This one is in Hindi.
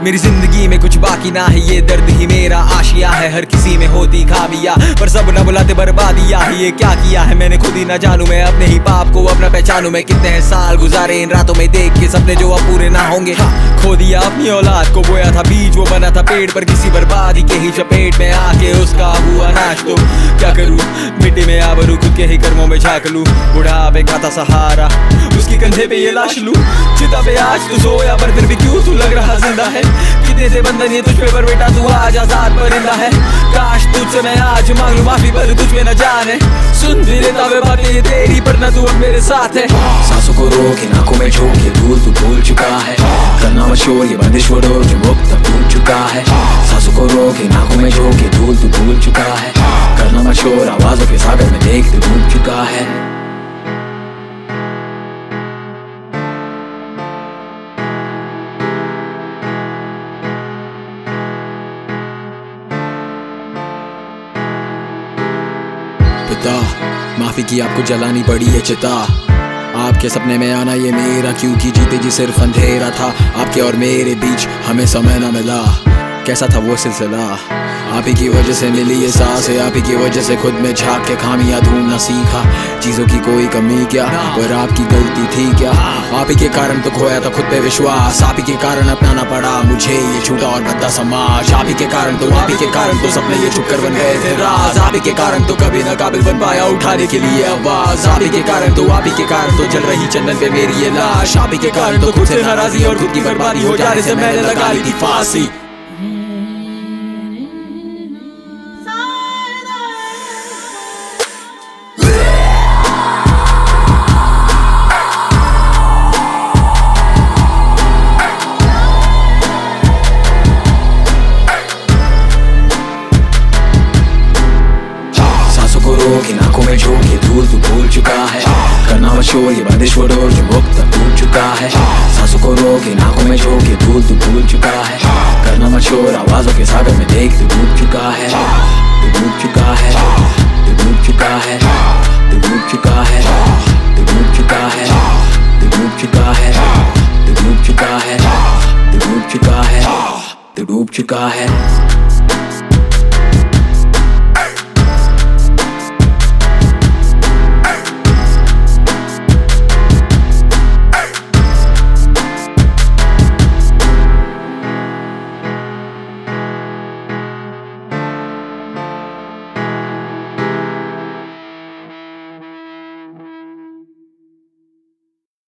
मेरी जिंदगी में कुछ बाकी ना है, ये दर्द ही मेरा आशिया है। हर किसी में होती खामियां, पर सब न बुलाते बर्बादियां ही। ये क्या किया है मैंने खुद ही ना जानू, मैं अपने ही पाप को अपना पहचानू। मैं कितने हैं साल गुजारे इन रातों में देख के सपने जो अब पूरे ना होंगे। खो दिया अपनी औलाद को, बोया था बीज वो बना था पेड़ पर, किसी बर्बादी के ही चपेट में आके उसका हुआ नाश। तो क्या करूं, मिट्टी में आबरू खुद के ही कर्मों में झाँक लूं। बुढ़ापे का था सहारा, उसकी कंधे पे ये लाश लूं। चिता पे आज तू सोया पर फिर भी क्यों तू लग रहा जिंदा है। कितने से बंधन ये तुझ पे, पर बेटा तू आज आजाद परिंदा है। काश तुझसे मैं आज मांग लूं माफी, पर तुझ पे न जाने। सुन भी लेता वे बातें ये तेरी, पर न तू अब मेरे साथ है। सांसों को रोके, आंखों में झोंक, ये धूल तू भूल चुका है। करना मत शोर, ये बंदिश वो डोर जो मुक्त भूल चुका है। सांसों को रोके, आंखों में झोंक, ये धूल तू भूल चुका है। करना मत शोर, आवाजों के सागर में देख तू डूब चुका है। पिता माफी की आपको जलानी पड़ी है चिता। आपके सपने में आना ये मेरा क्योंकि जीते जी सिर्फ अंधेरा था। आपके और मेरे बीच हमें समय न मिला, कैसा था वो सिलसिला। आप ही की वजह से मिली ये सांसें, आप ही की वजह से खुद में झांक के खामियां ढूंढना सीखा। चीजों की कोई कमी क्या, पर आपकी गलती थी क्या। आप ही के कारण तो खोया था खुद पे विश्वास, आप ही के कारण अपनाना पड़ा मुझे ये झूठा और भद्दा समाज। आप ही के कारण तो सपने ये छुप कर बन गए थे राज। आप ही के कारण तो कभी ना काबिल बन पाया उठाने के लिए आवाज। आप ही के कारण तो जल रही चंदन पे मेरी ये लाश। आप ही के कारण तो खुद से नाराजी और खुद की बर्बादी हो जाने से मैंने लगा ली थी फांसी। इन आंखों में झोंक, ये धूल तू भूल चुका है। करना मत शोर, ये बंदिश वो डोर जो मुक्त टूट चुका है। सांसों को रोक, इन आंखों में झोंक, ये धूल तू भूल चुका है। करना मत शोर, आवाजों के सागर में देख तू डूब चुका है। तू डूब चुका है, तू डूब चुका है, तू डूब चुका है, तू डूब चुका है, तू डूब चुका है, तू डूब चुका है, तू डूब चुका है, तू डूब चुका है।